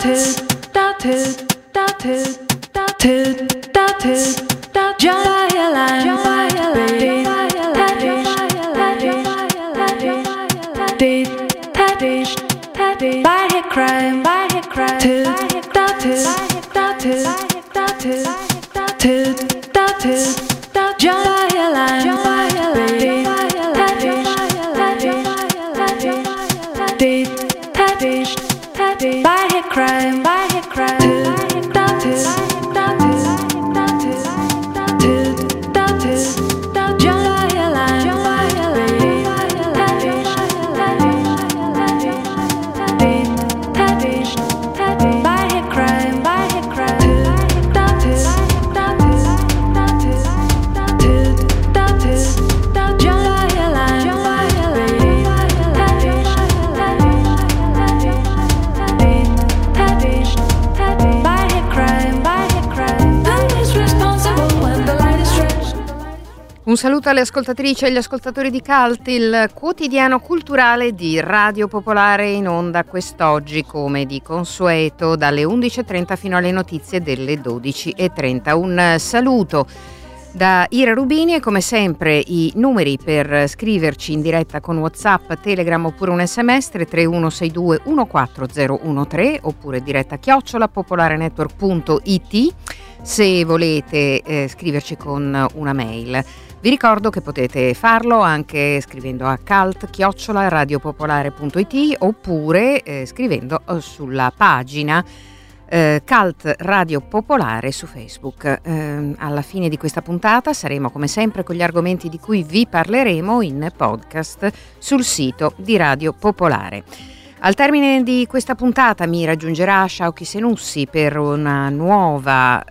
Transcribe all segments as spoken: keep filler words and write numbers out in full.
Un saluto alle ascoltatrici e agli ascoltatori di Cult, il quotidiano culturale di Radio Popolare, in onda quest'oggi come di consueto dalle undici e trenta fino alle notizie delle dodici e trenta. Un saluto da Ira Rubini e come sempre i numeri per scriverci in diretta con WhatsApp, Telegram oppure un sms tre tre uno sei due uno quattro zero uno tre oppure diretta chiocciola popolarenetwork punto it se volete eh, scriverci con una mail. Vi ricordo che potete farlo anche scrivendo a cult chiocciola radiopopolare punto it oppure eh, scrivendo eh, sulla pagina eh, Cult Radio Popolare su Facebook. Eh, alla fine di questa puntata saremo come sempre con gli argomenti di cui vi parleremo in podcast sul sito di Radio Popolare. Al termine di questa puntata mi raggiungerà Shauki Senussi per una nuova,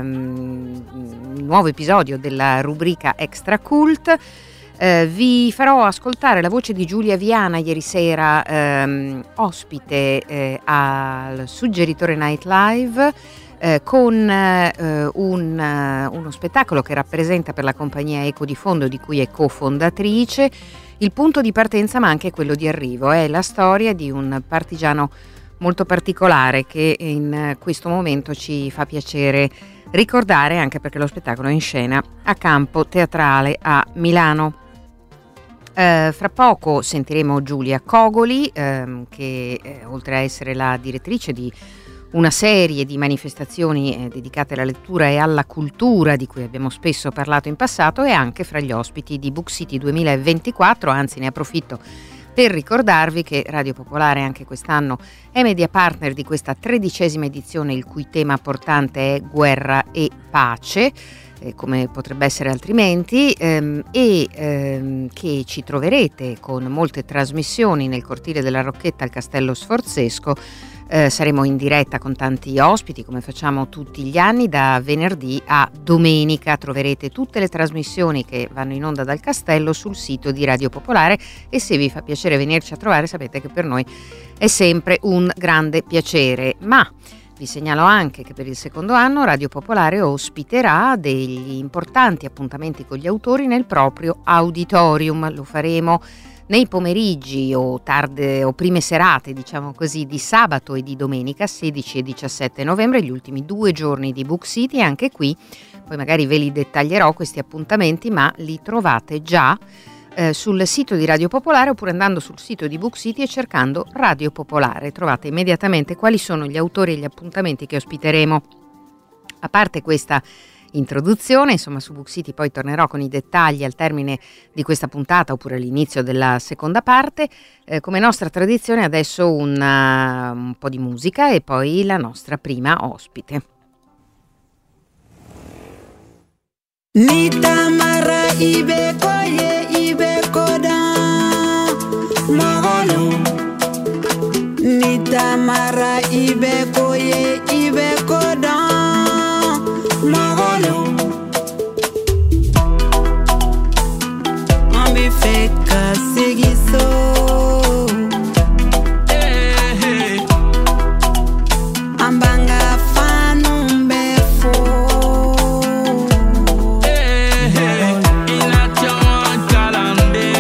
ehm, un nuovo episodio della rubrica Extra Cult. Eh, vi farò ascoltare la voce di Giulia Viana, ieri sera ehm, ospite eh, al Suggeritore Night Live eh, con eh, un, uh, uno spettacolo che rappresenta per la compagnia Eco di Fondo, di cui è cofondatrice, il punto di partenza ma anche quello di arrivo. È la storia di un partigiano molto particolare che in questo momento ci fa piacere ricordare, anche perché lo spettacolo è in scena a Campo Teatrale a Milano. Eh, fra poco sentiremo Giulia Cogoli ehm, che eh, oltre a essere la direttrice di una serie di manifestazioni eh, dedicate alla lettura e alla cultura di cui abbiamo spesso parlato in passato, è anche fra gli ospiti di Book City duemilaventiquattro, anzi ne approfitto per ricordarvi che Radio Popolare anche quest'anno è media partner di questa tredicesima edizione, il cui tema portante è guerra e pace, eh, come potrebbe essere altrimenti, ehm, e ehm, che ci troverete con molte trasmissioni nel cortile della Rocchetta al Castello Sforzesco. Eh, saremo in diretta con tanti ospiti come facciamo tutti gli anni da venerdì a domenica. Troverete tutte le trasmissioni che vanno in onda dal castello sul sito di Radio Popolare e se vi fa piacere venirci a trovare sapete che per noi è sempre un grande piacere. Ma vi segnalo anche che per il secondo anno Radio Popolare ospiterà degli importanti appuntamenti con gli autori nel proprio auditorium. Lo faremo nei pomeriggi o tarde o prime serate, diciamo così, di sabato e di domenica sedici e diciassette novembre, gli ultimi due giorni di Book City. Anche qui poi magari ve li dettaglierò questi appuntamenti, ma li trovate già eh, sul sito di Radio Popolare oppure andando sul sito di Book City e cercando Radio Popolare. Trovate immediatamente quali sono gli autori e gli appuntamenti che ospiteremo. A parte questa introduzione, insomma, su Book City poi tornerò con i dettagli al termine di questa puntata oppure all'inizio della seconda parte. Eh, come nostra tradizione adesso una, un po' di musica e poi la nostra prima ospite. Nitamara ibe koye ibe koda magolo Nitamara ibe koye ibe koda magolo Ambi feka segiso Ambanga fanumbe fo Ina chama kalande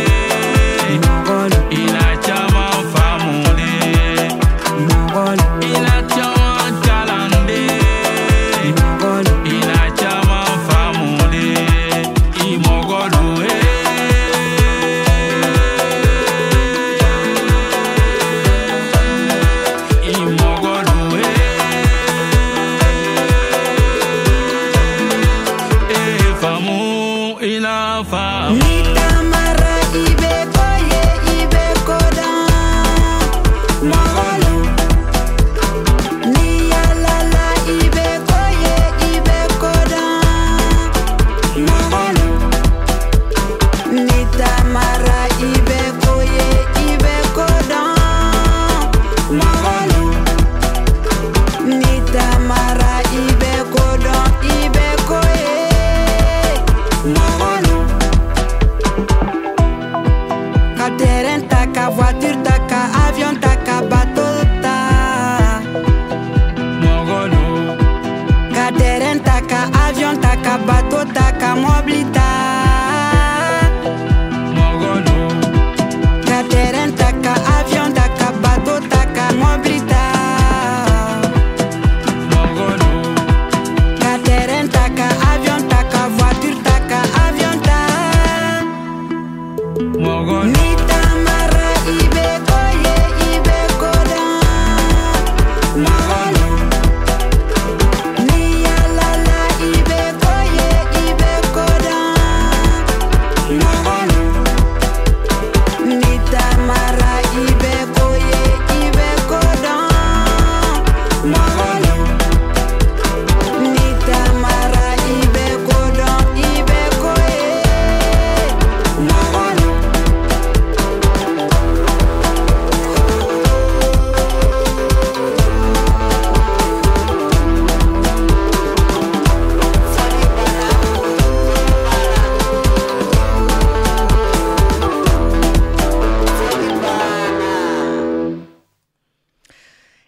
Ina chama famune Ina chama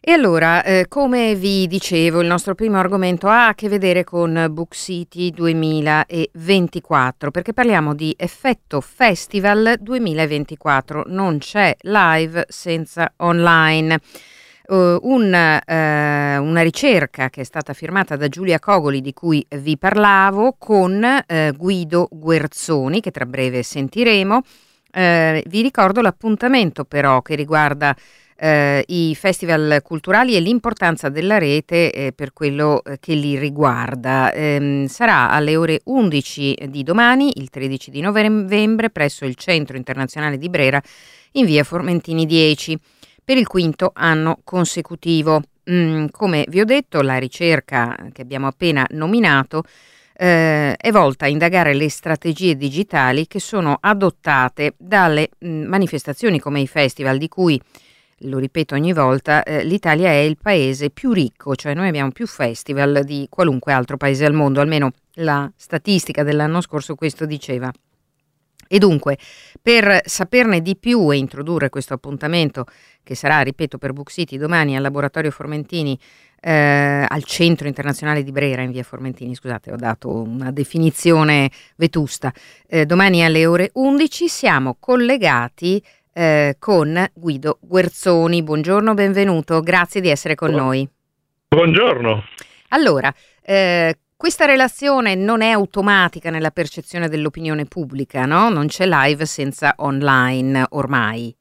E allora, eh, come vi dicevo, il nostro primo argomento ha a che vedere con Book City duemilaventiquattro, perché parliamo di Effetto Festival duemilaventiquattro, non c'è live senza online. Uh, un, uh, una ricerca che è stata firmata da Giulia Cogoli, di cui vi parlavo, con uh, Guido Guerzoni, che tra breve sentiremo. Uh, vi ricordo l'appuntamento però che riguarda Eh, i festival culturali e l'importanza della rete eh, per quello eh, che li riguarda. Ehm, sarà alle ore undici di domani, il tredici di novembre, presso il Centro Internazionale di Brera, in via Formentini dieci, per il quinto anno consecutivo. Mm, come vi ho detto, la ricerca che abbiamo appena nominato eh, è volta a indagare le strategie digitali che sono adottate dalle mm, manifestazioni come i festival, di cui, lo ripeto ogni volta, eh, l'Italia è il paese più ricco, cioè noi abbiamo più festival di qualunque altro paese al mondo, almeno la statistica dell'anno scorso questo diceva. E dunque, per saperne di più e introdurre questo appuntamento, che sarà, ripeto, per Book City domani al Laboratorio Formentini, eh, al Centro Internazionale di Brera, in via Formentini, scusate, ho dato una definizione vetusta, eh, domani alle ore undici siamo collegati Eh, con Guido Guerzoni. Buongiorno, benvenuto, grazie di essere con noi. Buongiorno. Allora, eh, questa relazione non è automatica nella percezione dell'opinione pubblica, no? Non c'è live senza online ormai.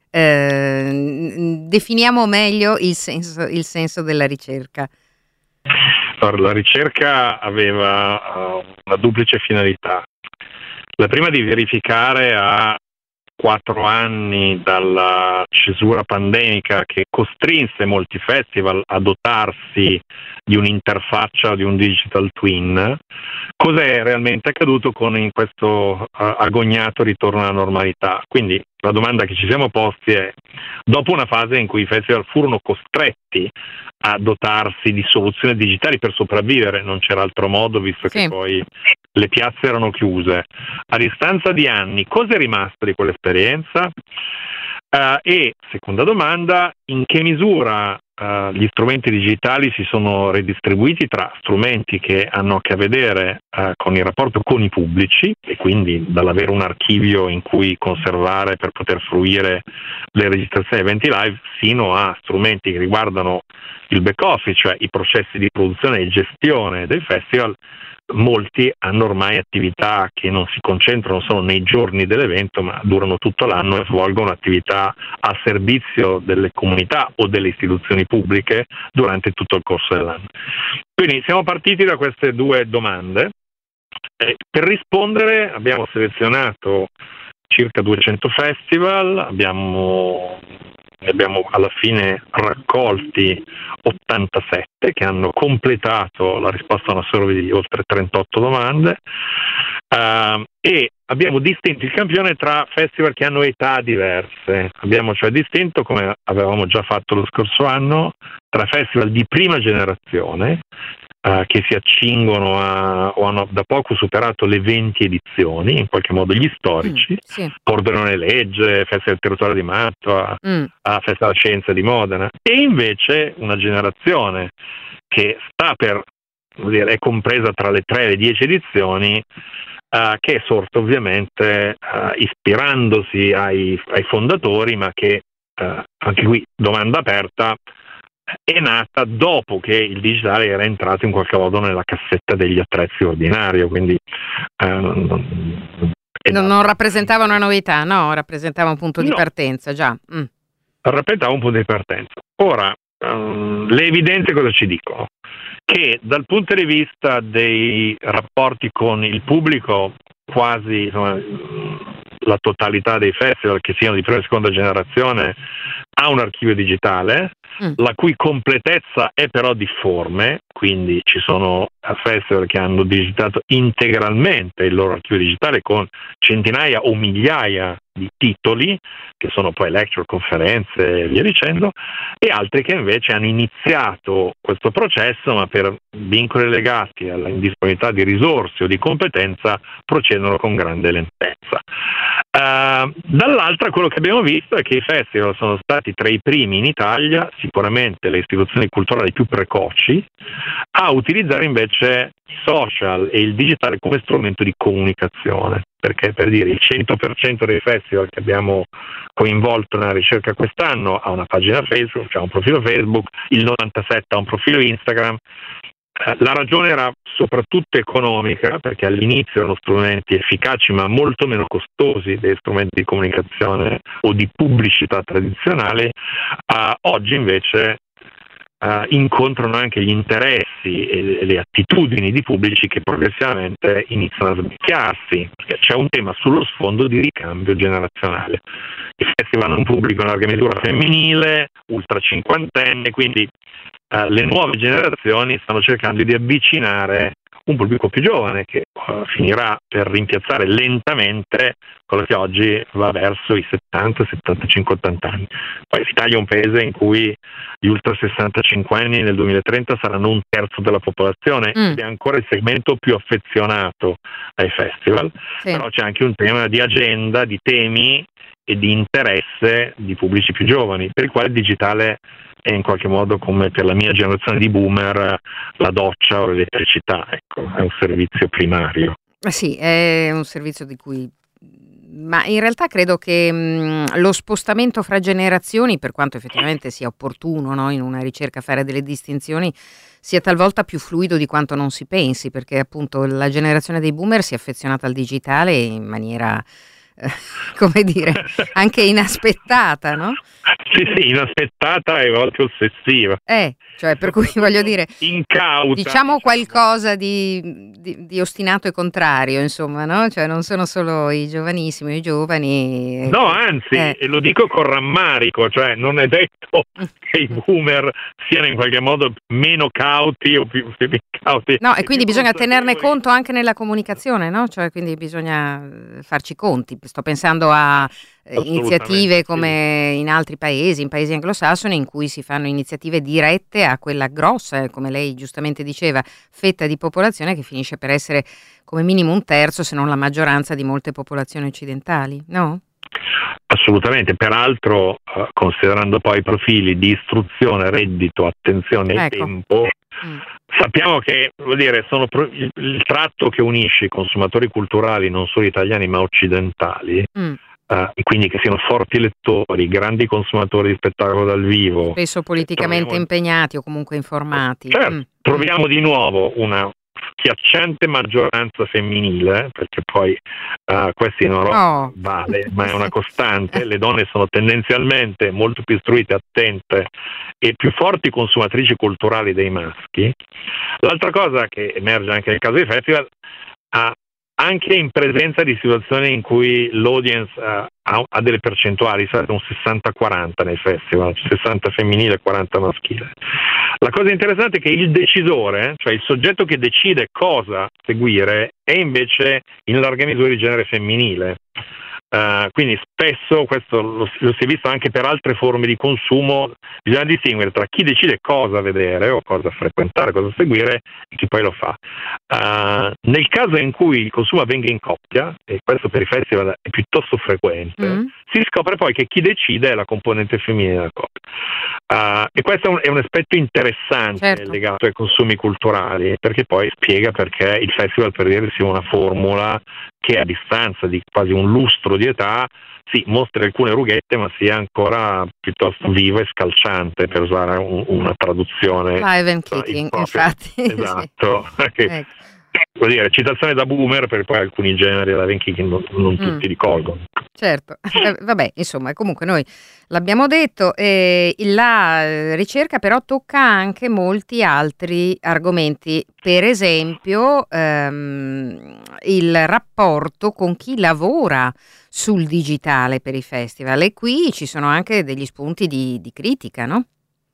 Eh, definiamo meglio il senso, il senso della ricerca. La ricerca aveva uh, una duplice finalità. La prima di verificare a quattro anni dalla cesura pandemica che costrinse molti festival a dotarsi di un'interfaccia, di un digital twin, cosa è realmente accaduto con in questo uh, agognato ritorno alla normalità. Quindi la domanda che ci siamo posti è: dopo una fase in cui i festival furono costretti a dotarsi di soluzioni digitali per sopravvivere, non c'era altro modo visto Sì. che poi le piazze erano chiuse, a distanza di anni cosa è rimasto di quell'esperienza? Uh, e seconda domanda, in che misura uh, gli strumenti digitali si sono redistribuiti tra strumenti che hanno a che vedere uh, con il rapporto con i pubblici, e quindi dall'avere un archivio in cui conservare per poter fruire le registrazioni eventi live, sino a strumenti che riguardano il back office, cioè i processi di produzione e gestione del festival. Molti hanno ormai attività che non si concentrano solo nei giorni dell'evento, ma durano tutto l'anno e svolgono attività a servizio delle comunità o delle istituzioni pubbliche durante tutto il corso dell'anno. Quindi siamo partiti da queste due domande. E per rispondere abbiamo selezionato circa duecento festival, abbiamo ne abbiamo alla fine raccolti ottantasette che hanno completato la risposta a una survey di oltre trentotto domande, uh, e abbiamo distinto il campione tra festival che hanno età diverse. Abbiamo cioè distinto, come avevamo già fatto lo scorso anno, tra festival di prima generazione Uh, che si accingono a, o hanno da poco superato le venti edizioni, in qualche modo gli storici, Mm, sì. Pordenone Legge, Festival del Territorio di Mantova, Mm. a Festa della Scienza di Modena, e invece una generazione che sta per, vuol dire, è compresa tra le tre e le dieci edizioni, uh, che è sorta ovviamente uh, ispirandosi ai, ai fondatori, ma che uh, anche qui domanda aperta, è nata dopo che il digitale era entrato in qualche modo nella cassetta degli attrezzi ordinario, quindi eh, non, Non, non rappresentava una novità, no? Rappresentava un punto di No. partenza, già. Mm. rappresentava un punto di partenza. Ora, um, le evidenze cosa ci dicono? Che dal punto di vista dei rapporti con il pubblico, quasi insomma, la totalità dei festival, che siano di prima e seconda generazione, ha un archivio digitale, mm. la cui completezza è però difforme, quindi ci sono festival che hanno digitato integralmente il loro archivio digitale con centinaia o migliaia di titoli, che sono poi lecture, conferenze e via dicendo, e altri che invece hanno iniziato questo processo, ma per vincoli legati alla indisponibilità di risorse o di competenza procedono con grande lentezza. Uh, Uh, dall'altra quello che abbiamo visto è che i festival sono stati tra i primi in Italia, sicuramente le istituzioni culturali più precoci, a utilizzare invece i social e il digitale come strumento di comunicazione, perché per dire il cento per cento dei festival che abbiamo coinvolto nella ricerca quest'anno ha una pagina Facebook, cioè un profilo Facebook, il novantasette per cento ha un profilo Instagram. La ragione era soprattutto economica, perché all'inizio erano strumenti efficaci ma molto meno costosi dei strumenti di comunicazione o di pubblicità tradizionale. Uh, oggi invece uh, incontrano anche gli interessi e le attitudini di pubblici che progressivamente iniziano a svecchiarsi, perché c'è un tema sullo sfondo di ricambio generazionale. I festival hanno un pubblico in larga misura femminile, ultra cinquantenne, quindi Uh, le nuove generazioni stanno cercando di avvicinare un pubblico più giovane che uh, finirà per rimpiazzare lentamente quello che oggi va verso i settanta, settantacinque, ottanta anni. Poi l'Italia è un paese in cui gli ultra sessantacinque anni nel duemilatrenta saranno un terzo della popolazione mm. ed è ancora il segmento più affezionato ai festival, sì. Però c'è anche un tema di agenda, di temi e di interesse di pubblici più giovani, per il quale il digitale è in qualche modo, come per la mia generazione di boomer, la doccia o l'elettricità, ecco, è un servizio primario. Sì, è un servizio di cui... Ma in realtà credo che mh, lo spostamento fra generazioni, per quanto effettivamente sia opportuno, no, in una ricerca fare delle distinzioni, sia talvolta più fluido di quanto non si pensi, perché appunto la generazione dei boomer si è affezionata al digitale in maniera... come dire, anche inaspettata, no? Sì, sì, inaspettata e a volte ossessiva. Eh, cioè per cui voglio dire, incauta, diciamo qualcosa di, di, di ostinato e contrario, insomma, no? Cioè non sono solo i giovanissimi, i giovani. No, anzi, eh. e lo dico con rammarico, cioè non è detto che i boomer siano in qualche modo meno cauti o più, più cauti. No, e quindi bisogna tenerne conto anche nella comunicazione, no? Cioè quindi bisogna farci conti. Sto pensando a eh, iniziative come in altri paesi, in paesi anglosassoni, in cui si fanno iniziative dirette a quella grossa, come lei giustamente diceva, fetta di popolazione che finisce per essere come minimo un terzo, se non la maggioranza di molte popolazioni occidentali, no? Assolutamente, peraltro eh, considerando poi i profili di istruzione, reddito, attenzione e ecco. tempo, mm. sappiamo che, vuol dire, sono pro- il, il tratto che unisce i consumatori culturali non solo italiani ma occidentali, mm. uh, e quindi che siano forti lettori, grandi consumatori di spettacolo dal vivo, spesso politicamente troviamo... impegnati o comunque informati. Certo, mm. troviamo di nuovo una schiacciante maggioranza femminile, perché poi uh, questo in Europa oh. vale, ma è una costante. Le donne sono tendenzialmente molto più istruite, attente e più forti consumatrici culturali dei maschi. L'altra cosa che emerge anche nel caso dei festival, uh, anche in presenza di situazioni in cui l'audience uh, ha, ha delle percentuali, sarà un sessanta quaranta nei festival, sessanta femminile e quaranta maschile. La cosa interessante è che il decisore, cioè il soggetto che decide cosa seguire, è invece in larga misura di genere femminile. Uh, quindi spesso questo lo, lo si è visto anche per altre forme di consumo, bisogna distinguere tra chi decide cosa vedere o cosa frequentare, cosa seguire e chi poi lo fa. Uh, nel caso in cui il consumo avvenga in coppia, e questo per i festival è piuttosto frequente, mm. si scopre poi che chi decide è la componente femminile della coppia. Uh, e questo è un, è un aspetto interessante, certo, legato ai consumi culturali, perché poi spiega perché il festival, per dire, sia una formula che a distanza di quasi un lustro di età sì, mostra alcune rughette, ma sia ancora piuttosto viva e scalciante, per usare un, una traduzione live and kicking, infatti. Esatto. Sì. Che, ecco. Vuol dire, citazione da boomer, per poi alcuni generi live and kicking non, non mm. tutti li colgono. Certo, eh, vabbè, insomma, comunque noi l'abbiamo detto, eh, la ricerca però tocca anche molti altri argomenti, per esempio ehm, il rapporto con chi lavora sul digitale per i festival, e qui ci sono anche degli spunti di, di critica, no?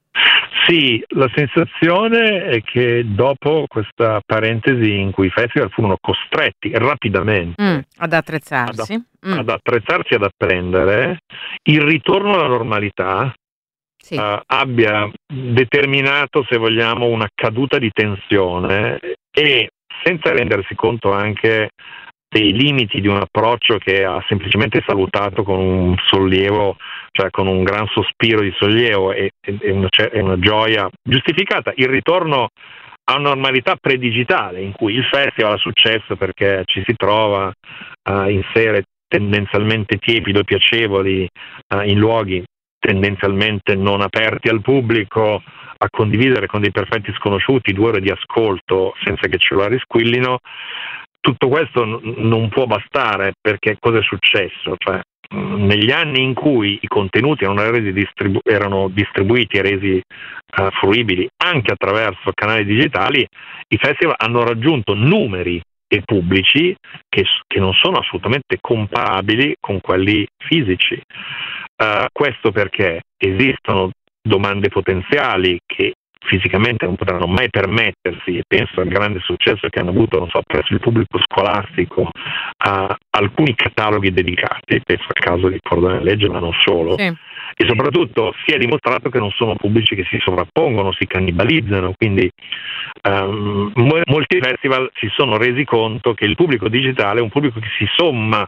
Sì, la sensazione è che dopo questa parentesi in cui i festival furono costretti rapidamente mm, ad attrezzarsi, ad, mm. ad attrezzarsi, ad apprendere, il ritorno alla normalità sì. uh, abbia determinato, se vogliamo, una caduta di tensione, e senza rendersi conto anche dei limiti di un approccio che ha semplicemente salutato con un sollievo, cioè con un gran sospiro di sollievo e, e, una, e una gioia giustificata. Il ritorno a una normalità predigitale in cui il festival ha successo perché ci si trova uh, in sere tendenzialmente tiepide e piacevoli, uh, in luoghi tendenzialmente non aperti al pubblico, a condividere con dei perfetti sconosciuti due ore di ascolto senza che i cellulari squillino. Tutto questo n- non può bastare, perché cosa è successo? Cioè, mh, negli anni in cui i contenuti erano, resi distribu- erano distribuiti e resi uh, fruibili anche attraverso canali digitali, i festival hanno raggiunto numeri e pubblici che, che non sono assolutamente comparabili con quelli fisici. Uh, questo perché esistono domande potenziali che fisicamente non potranno mai permettersi, e penso al grande successo che hanno avuto, non so, presso il pubblico scolastico, a alcuni cataloghi dedicati, penso al caso di Cordone Legge, ma non solo, sì. E soprattutto si è dimostrato che non sono pubblici che si sovrappongono, si cannibalizzano, quindi um, mo- molti festival si sono resi conto che il pubblico digitale è un pubblico che si somma uh,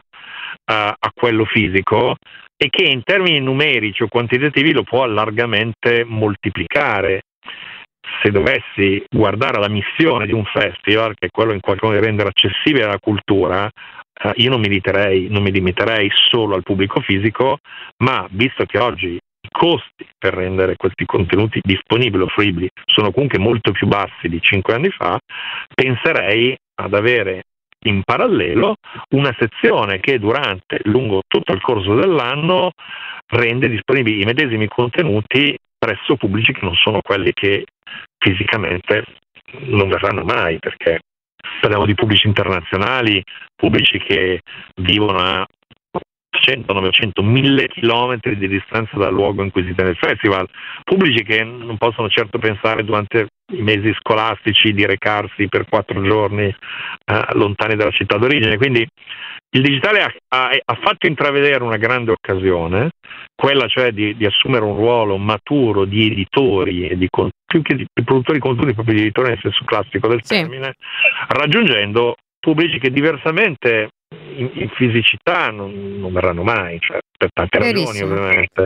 a quello fisico e che in termini numerici o quantitativi lo può largamente moltiplicare. Se dovessi guardare la missione di un festival, che è quello in qualche modo di rendere accessibile la cultura, eh, io non mi limiterei, non mi limiterei solo al pubblico fisico, ma visto che oggi i costi per rendere questi contenuti disponibili o fruibili sono comunque molto più bassi di cinque anni fa, penserei ad avere in parallelo una sezione che durante, lungo tutto il corso dell'anno, rende disponibili i medesimi contenuti presso pubblici che non sono quelli che fisicamente non verranno mai, perché parliamo di pubblici internazionali, pubblici che vivono a ottocento, novecento, mille chilometri di distanza dal luogo in cui si tiene il festival, pubblici che non possono certo pensare durante i mesi scolastici di recarsi per quattro giorni eh, lontani dalla città d'origine. Quindi il digitale ha, ha, ha fatto intravedere una grande occasione, quella cioè di, di assumere un ruolo maturo di editori e di più che di, di produttori di contenuti, proprio di editori nel senso classico del sì. termine, raggiungendo pubblici che diversamente in, in fisicità non, non verranno mai, cioè per tante ragioni ovviamente.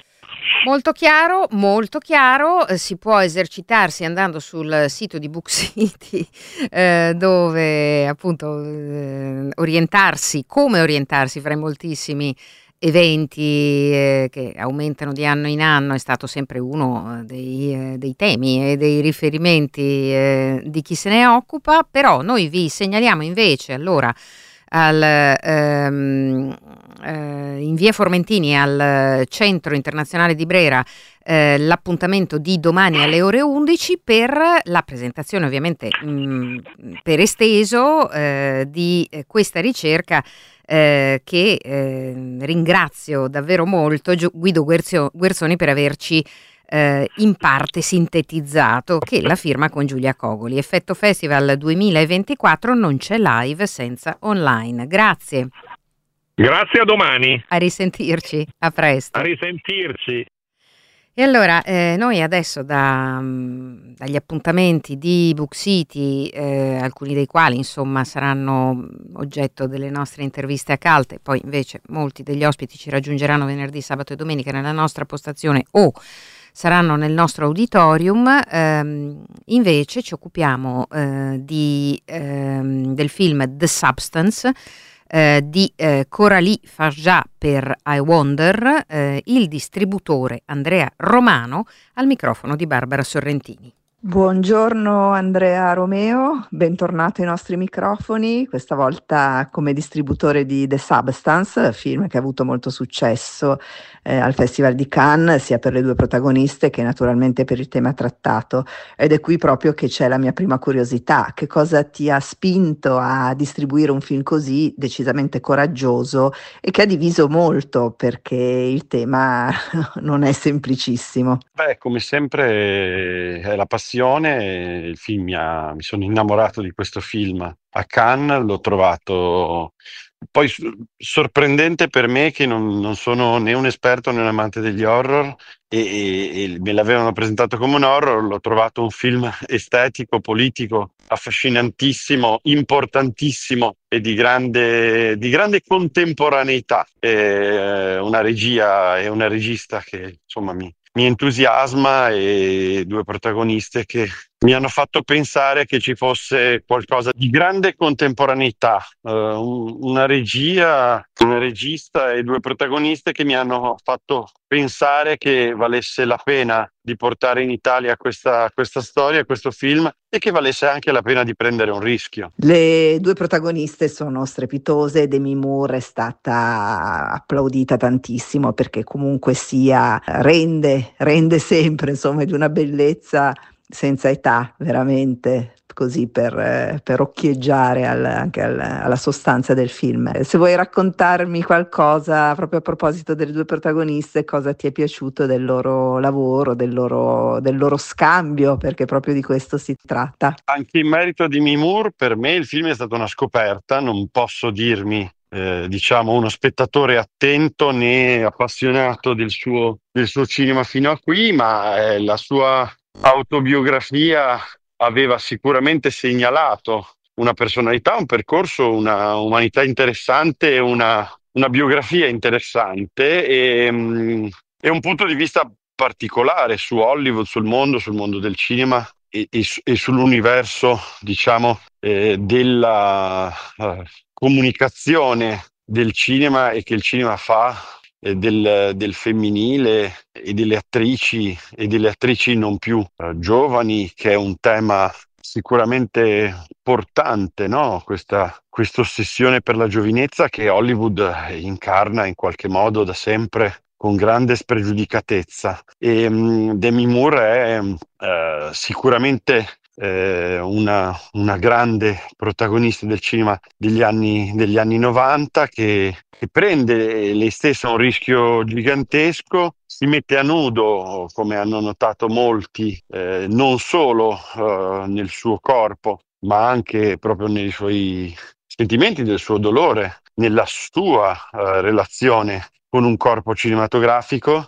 Molto chiaro, molto chiaro, eh, si può esercitarsi andando sul sito di Book City eh, dove appunto eh, orientarsi, come orientarsi fra i moltissimi eventi eh, che aumentano di anno in anno, è stato sempre uno dei, eh, dei temi e dei riferimenti eh, di chi se ne occupa, però noi vi segnaliamo invece allora al, ehm, eh, in via Formentini al Centro Internazionale di Brera eh, l'appuntamento di domani alle ore undici per la presentazione ovviamente mh, per esteso eh, di eh, questa ricerca eh, che eh, ringrazio davvero molto Guido Guerzio, Guerzoni per averci Eh, in parte sintetizzato, che la firma con Giulia Cogoli. Effetto Festival duemilaventiquattro non c'è live senza online. Grazie. Grazie, a domani. A risentirci, a presto. A risentirci. E allora eh, noi adesso da, mh, dagli appuntamenti di Book City, eh, alcuni dei quali insomma saranno oggetto delle nostre interviste a Calte, poi invece molti degli ospiti ci raggiungeranno venerdì, sabato e domenica nella nostra postazione o saranno nel nostro auditorium, ehm, invece ci occupiamo eh, di, ehm, del film The Substance eh, di eh, Coralie Farjat per I Wonder, eh, il distributore Andrea Romano al microfono di Barbara Sorrentini. Buongiorno Andrea Romeo, bentornato ai nostri microfoni, questa volta come distributore di The Substance, film che ha avuto molto successo eh, al Festival di Cannes, sia per le due protagoniste che naturalmente per il tema trattato. Ed è qui proprio che c'è la mia prima curiosità: che cosa ti ha spinto a distribuire un film così decisamente coraggioso e che ha diviso molto, perché il tema non è semplicissimo? Beh, come sempre è la passione. Il film mi, ha, mi sono innamorato di questo film a Cannes, l'ho trovato poi s- sorprendente per me che non, non sono né un esperto né un amante degli horror e, e- e me l'avevano presentato come un horror, l'ho trovato un film estetico, politico, affascinantissimo, importantissimo e di grande, di grande contemporaneità. Eh, una regia e una regista che insomma mi, mi entusiasma e due protagoniste che mi hanno fatto pensare che ci fosse qualcosa di grande contemporaneità, eh, un- una regia, una regista e due protagoniste che mi hanno fatto pensare che valesse la pena di portare in Italia questa, questa storia, questo film e che valesse anche la pena di prendere un rischio. Le due protagoniste sono strepitose. Demi Moore è stata applaudita tantissimo perché comunque sia rende, rende sempre, insomma, di una bellezza senza età, veramente, così per, eh, per occhieggiare al- anche al- alla sostanza del film. Eh, Se vuoi raccontarmi qualcosa proprio a proposito delle due protagoniste, cosa ti è piaciuto del loro lavoro, del loro, del loro scambio, perché proprio di questo si tratta. Anche in merito di Demi Moore, per me il film è stata una scoperta, non posso dirmi, eh, diciamo, uno spettatore attento né appassionato del suo, del suo cinema fino a qui, ma eh, la sua autobiografia aveva sicuramente segnalato una personalità, un percorso, una umanità interessante, una, una biografia interessante e, mm, e un punto di vista particolare su Hollywood, sul mondo, sul mondo del cinema e, e su- e sull'universo, diciamo, eh, della eh, comunicazione del cinema e che il cinema fa, eh, del, del femminile e delle attrici e delle attrici non più eh, giovani, che è un tema sicuramente portante, no? Questa, questa ossessione per la giovinezza che Hollywood eh, incarna in qualche modo da sempre con grande spregiudicatezza. E mh, Demi Moore è eh, sicuramente eh, una, una grande protagonista del cinema degli anni, degli anni novanta che, che prende lei stessa un rischio gigantesco, si mette a nudo, come hanno notato molti, eh, non solo eh, nel suo corpo, ma anche proprio nei suoi sentimenti, del suo dolore, nella sua eh, relazione con un corpo cinematografico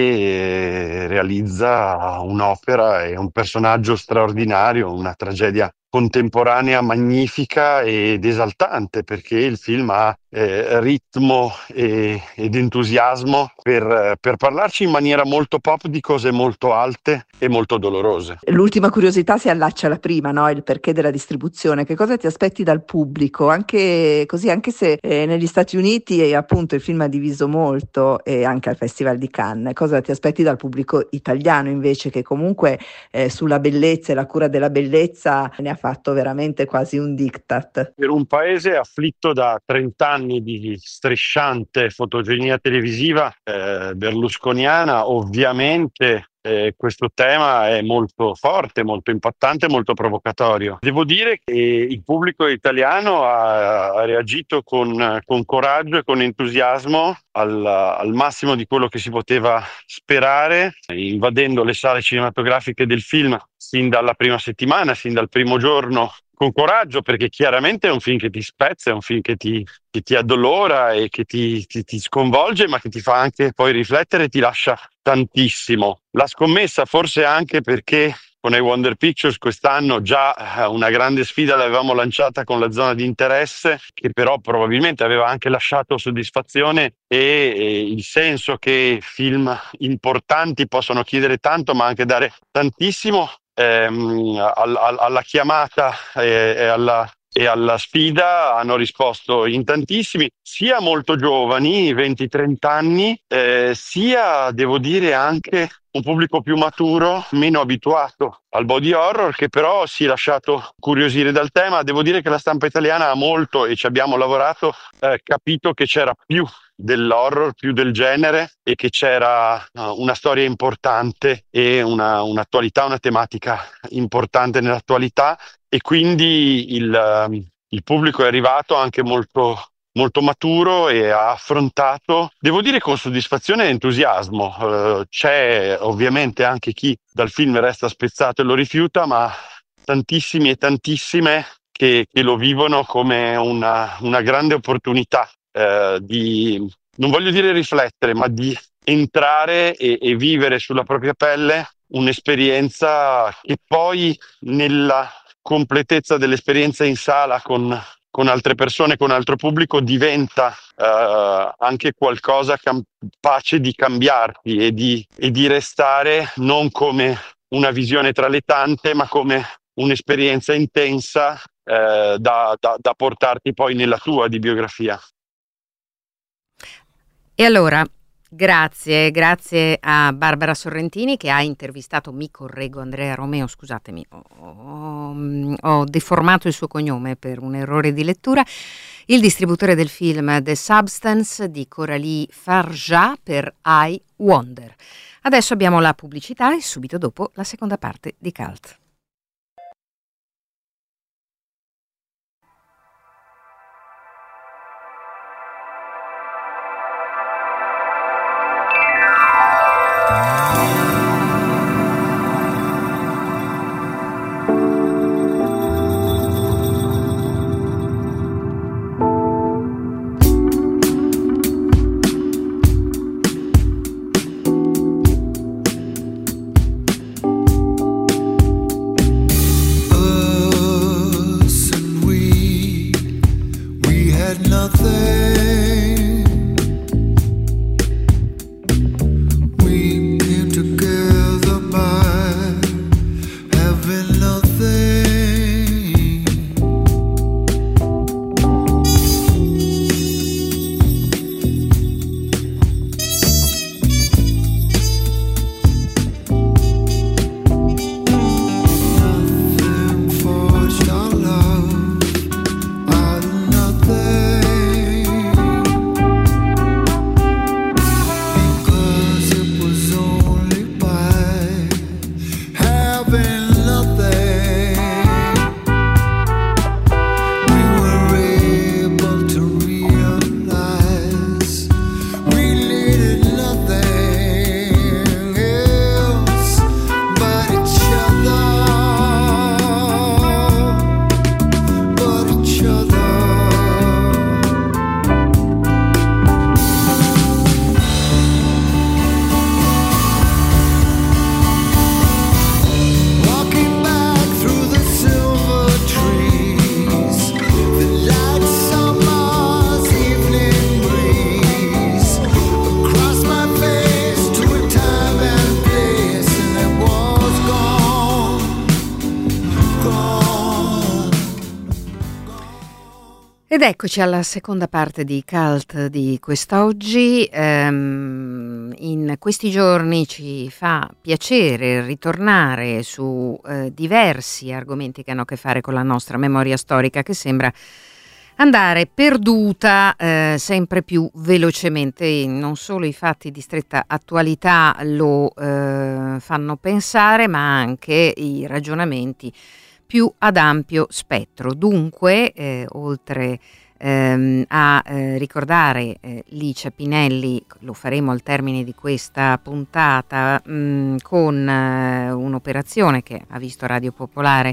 e realizza un'opera e un personaggio straordinario, una tragedia contemporanea magnifica ed esaltante, perché il film ha eh, ritmo e- ed entusiasmo per, per parlarci in maniera molto pop di cose molto alte e molto dolorose. L'ultima curiosità si allaccia alla prima, no? Il perché della distribuzione. Che cosa ti aspetti dal pubblico? Anche così, anche se eh, negli Stati Uniti eh, appunto il film ha diviso molto e anche al Festival di Cannes. Cosa ti aspetti dal pubblico italiano invece, che comunque eh, sulla bellezza e la cura della bellezza ne ha fatto veramente quasi un diktat? Per un paese afflitto da trenta anni di strisciante fotogenia televisiva eh, berlusconiana, ovviamente eh, questo tema è molto forte, molto impattante, molto provocatorio. Devo dire che il pubblico italiano ha, ha reagito con, con coraggio e con entusiasmo al, al massimo di quello che si poteva sperare, invadendo le sale cinematografiche del film sin dalla prima settimana, sin dal primo giorno, con coraggio, perché chiaramente è un film che ti spezza, è un film che ti, che ti addolora e che ti, ti, ti sconvolge, ma che ti fa anche poi riflettere e ti lascia tantissimo. La scommessa forse anche perché con i Wonder Pictures quest'anno già eh, una grande sfida l'avevamo lanciata con la zona di interesse, che però probabilmente aveva anche lasciato soddisfazione e, e il senso che film importanti possono chiedere tanto ma anche dare tantissimo. Ehm, al- al- alla chiamata e, e alla, e alla sfida hanno risposto in tantissimi, sia molto giovani, venti trenta anni, eh, sia devo dire anche un pubblico più maturo, meno abituato al body horror, che però si è lasciato curiosire dal tema. Devo dire che la stampa italiana ha molto, e ci abbiamo lavorato, eh, capito che c'era più dell'horror, più del genere, e che c'era uh, una storia importante e una, un'attualità, una tematica importante nell'attualità, e quindi il, um, il pubblico è arrivato anche molto molto maturo e ha affrontato, devo dire, con soddisfazione e entusiasmo. Eh, c'è ovviamente anche chi dal film resta spezzato e lo rifiuta, ma tantissimi e tantissime che, che lo vivono come una, una grande opportunità eh, di, non voglio dire riflettere, ma di entrare e, e vivere sulla propria pelle un'esperienza che poi nella completezza dell'esperienza in sala con, con altre persone, con altro pubblico, diventa eh, anche qualcosa capace di cambiarti e di, e di restare non come una visione tra le tante, ma come un'esperienza intensa eh, da, da, da portarti poi nella tua di biografia. E allora, grazie, grazie a Barbara Sorrentini che ha intervistato, mi correggo, Andrea Romeo, scusatemi, ho, ho, ho deformato il suo cognome per un errore di lettura, il distributore del film The Substance di Coralie Farjat per I Wonder. Adesso abbiamo la pubblicità e subito dopo la seconda parte di Cult. Ed eccoci alla seconda parte di Cult di quest'oggi. Um, in questi giorni ci fa piacere ritornare su uh, diversi argomenti che hanno a che fare con la nostra memoria storica, che sembra andare perduta eh, sempre più velocemente. Non solo i fatti di stretta attualità lo eh, fanno pensare, ma anche i ragionamenti più ad ampio spettro. Dunque, eh, oltre ehm, a eh, ricordare eh, Licia Pinelli, lo faremo al termine di questa puntata mh, con eh, un'operazione che ha visto Radio Popolare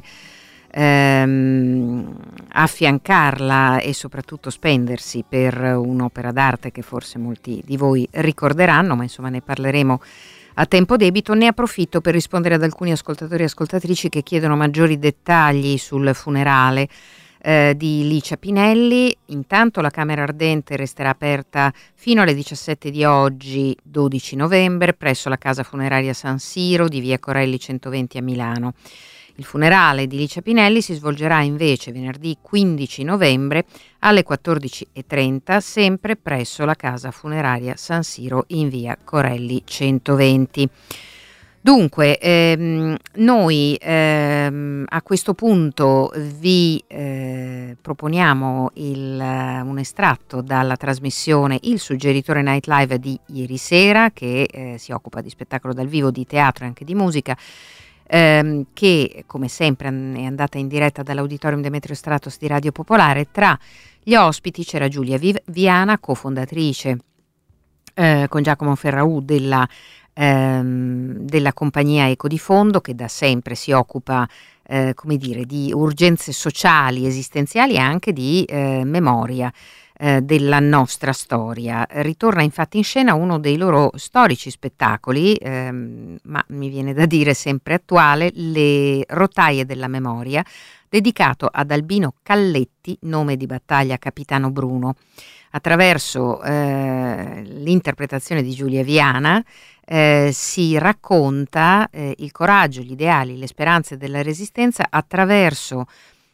ehm, affiancarla e soprattutto spendersi per un'opera d'arte che forse molti di voi ricorderanno, ma insomma ne parleremo a tempo debito. Ne approfitto per rispondere ad alcuni ascoltatori e ascoltatrici che chiedono maggiori dettagli sul funerale eh, di Licia Pinelli. Intanto la Camera Ardente resterà aperta fino alle diciassette di oggi, dodici novembre, presso la casa funeraria San Siro di via Corelli centoventi a Milano. Il funerale di Licia Pinelli si svolgerà invece venerdì quindici novembre alle quattordici e trenta, sempre presso la casa funeraria San Siro in via Corelli centoventi. Dunque, ehm, noi ehm, a questo punto vi eh, proponiamo il, un estratto dalla trasmissione Il Suggeritore Nightlive di ieri sera, che eh, si occupa di spettacolo dal vivo, di teatro e anche di musica, Ehm, che come sempre è andata in diretta dall'Auditorium Demetrio Stratos di Radio Popolare. Tra gli ospiti c'era Giulia Viv- Viana, cofondatrice eh, con Giacomo Ferraù della ehm, della compagnia Eco di Fondo, che da sempre si occupa eh, come dire, di urgenze sociali, esistenziali e anche di eh, memoria eh, della nostra storia. Ritorna infatti in scena uno dei loro storici spettacoli, ehm, ma mi viene da dire sempre attuale, Le rotaie della memoria, dedicato ad Albino Calletti, nome di battaglia Capitano Bruno. Attraverso eh, l'interpretazione di Giulia Viana eh, si racconta eh, il coraggio, gli ideali, le speranze della Resistenza attraverso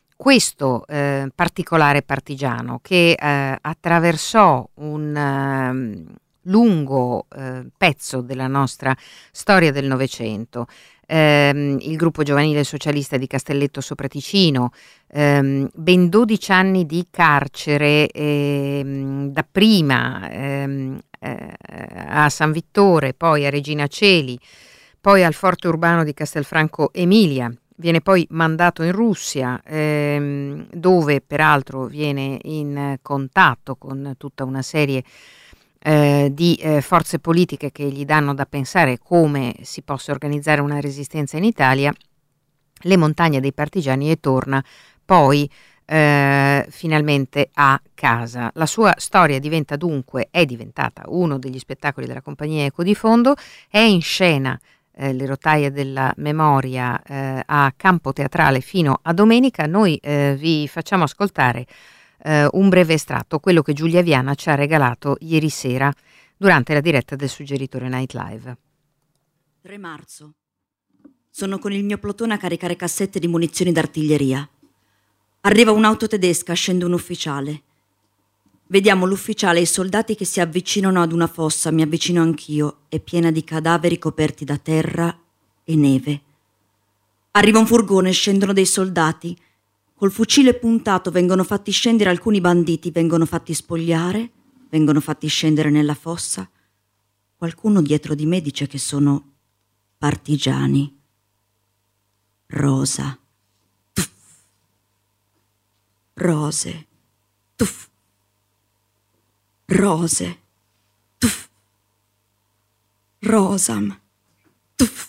questo eh, particolare partigiano che eh, attraversò un eh, lungo eh, pezzo della nostra storia del Novecento. Eh, il gruppo giovanile socialista di Castelletto sopra Ticino, ehm, ben dodici anni di carcere, ehm, dapprima ehm, eh, a San Vittore, poi a Regina Coeli, poi al forte urbano di Castelfranco Emilia. Viene poi mandato in Russia, ehm, dove peraltro viene in contatto con tutta una serie Eh, di eh, forze politiche che gli danno da pensare come si possa organizzare una resistenza in Italia, le montagne dei partigiani, e torna poi eh, finalmente a casa. La sua storia diventa dunque, è diventata uno degli spettacoli della compagnia Eco di Fondo, è in scena eh, Le rotaie della memoria eh, a Campo Teatrale fino a domenica. Noi eh, vi facciamo ascoltare Uh, un breve estratto, quello che Giulia Viana ci ha regalato ieri sera durante la diretta del Suggeritore Night Live. tre marzo. Sono con il mio plotone a caricare cassette di munizioni d'artiglieria. Arriva un'auto tedesca, scende un ufficiale. Vediamo l'ufficiale e i soldati che si avvicinano ad una fossa, mi avvicino anch'io, è piena di cadaveri coperti da terra e neve. Arriva un furgone, scendono dei soldati. Col fucile puntato vengono fatti scendere alcuni banditi, vengono fatti spogliare, vengono fatti scendere nella fossa. Qualcuno dietro di me dice che sono partigiani. Rosa. Tuff. Rose. Tuff. Rose. Tuff. Rosam. Tuff.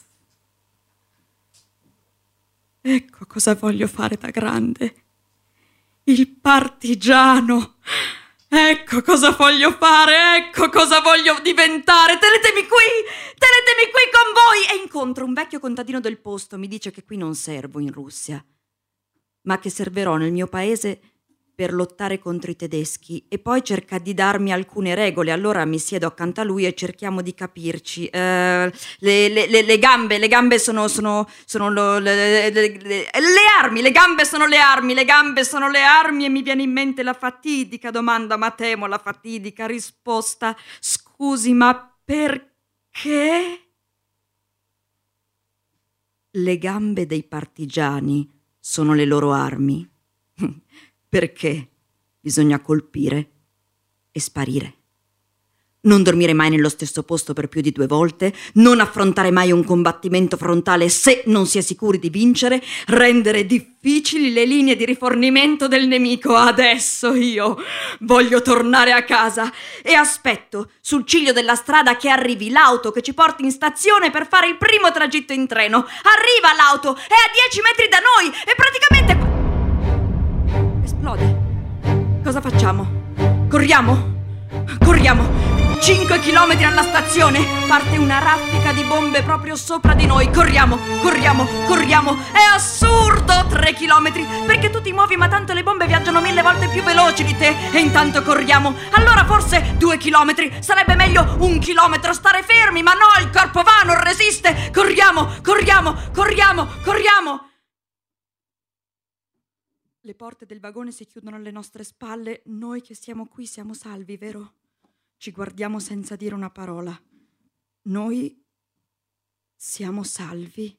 Ecco cosa voglio fare da grande. Il partigiano. Ecco cosa voglio fare, ecco cosa voglio diventare. Tenetemi qui, tenetemi qui con voi. E incontro un vecchio contadino del posto. Mi dice che qui non servo in Russia, ma che servirò nel mio paese per lottare contro i tedeschi, e poi cerca di darmi alcune regole. Allora mi siedo accanto a lui e cerchiamo di capirci. Uh, le, le, le, le gambe, le gambe sono, sono, sono lo, le, le, le, le armi, le gambe sono le armi, le gambe sono le armi, e mi viene in mente la fatidica domanda, ma temo la fatidica risposta. Scusi, ma perché? Le gambe dei partigiani sono le loro armi. Perché bisogna colpire e sparire. Non dormire mai nello stesso posto per più di due volte, non affrontare mai un combattimento frontale se non si è sicuri di vincere, rendere difficili le linee di rifornimento del nemico. Adesso io voglio tornare a casa e aspetto sul ciglio della strada che arrivi l'auto che ci porti in stazione per fare il primo tragitto in treno. Arriva l'auto, è a dieci metri da noi e praticamente... Esplode. Cosa facciamo? Corriamo? Corriamo! Cinque chilometri alla stazione! Parte una raffica di bombe proprio sopra di noi! Corriamo! Corriamo! Corriamo! È assurdo! Tre chilometri! Perché tu ti muovi ma tanto le bombe viaggiano mille volte più veloci di te! E intanto corriamo! Allora forse due chilometri! Sarebbe meglio un chilometro stare fermi! Ma no! Il corpo va! Non resiste! Corriamo! Corriamo! Corriamo! Corriamo! Le porte del vagone si chiudono alle nostre spalle. Noi che siamo qui siamo salvi, vero? Ci guardiamo senza dire una parola. Noi siamo salvi.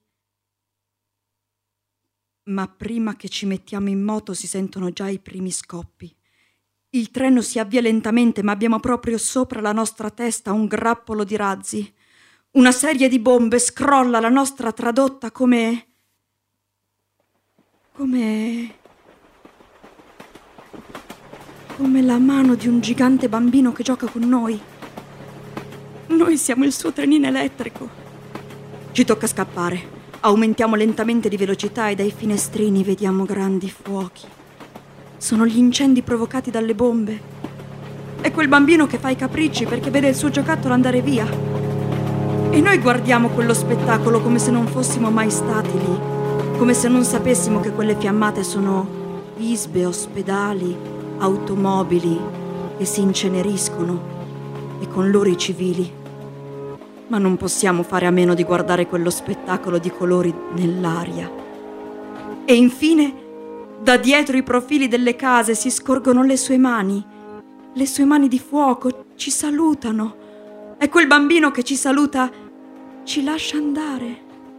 Ma prima che ci mettiamo in moto si sentono già i primi scoppi. Il treno si avvia lentamente, ma abbiamo proprio sopra la nostra testa un grappolo di razzi. Una serie di bombe scrolla la nostra tradotta come... come... come la mano di un gigante bambino che gioca con noi. Noi siamo il suo trenino elettrico. Ci tocca scappare. Aumentiamo lentamente di velocità e dai finestrini vediamo grandi fuochi. Sono gli incendi provocati dalle bombe. È quel bambino che fa i capricci perché vede il suo giocattolo andare via. E noi guardiamo quello spettacolo come se non fossimo mai stati lì, come se non sapessimo che quelle fiammate sono isbe, ospedali, automobili che si inceneriscono e con loro i civili. Ma non possiamo fare a meno di guardare quello spettacolo di colori nell'aria. E infine, da dietro i profili delle case si scorgono le sue mani. Le sue mani di fuoco ci salutano. E quel bambino che ci saluta ci lascia andare.